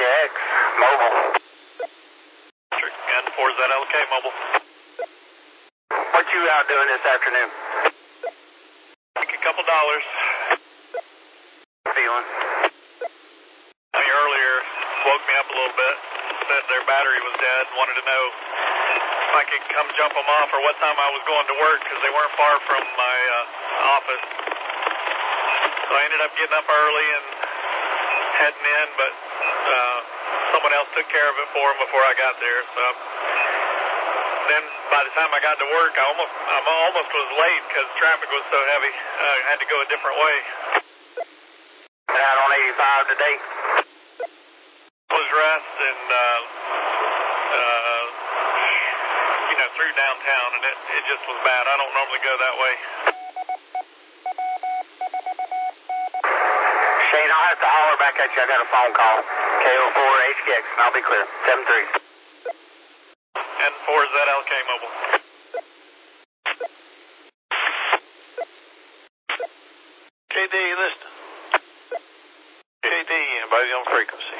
HKX, mobile. And 4ZLK, mobile. What you out doing this afternoon? Take a couple dollars. Feeling? Earlier woke me up a little bit, said their battery was dead, wanted to know if I could come jump them off or what time I was going to work because they weren't far from my office. So I ended up getting up early and heading in, but someone else took care of it for them before I got there. So then by the time I got to work, I almost was late because traffic was so heavy. I had to go a different way. Out on 85 today? Was rest and through downtown, and it just was bad. I don't normally go that way. Shane, I'll have to holler back at you. I got a phone call. KO4 HKX, and I'll be clear. 7-3. And 4ZLK mobile. KD, listen. KD, anybody on frequency?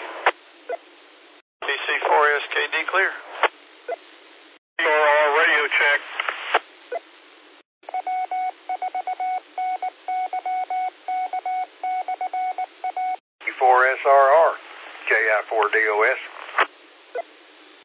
PC4S, KD clear. Radio check. Q4SRR, JI4DOS.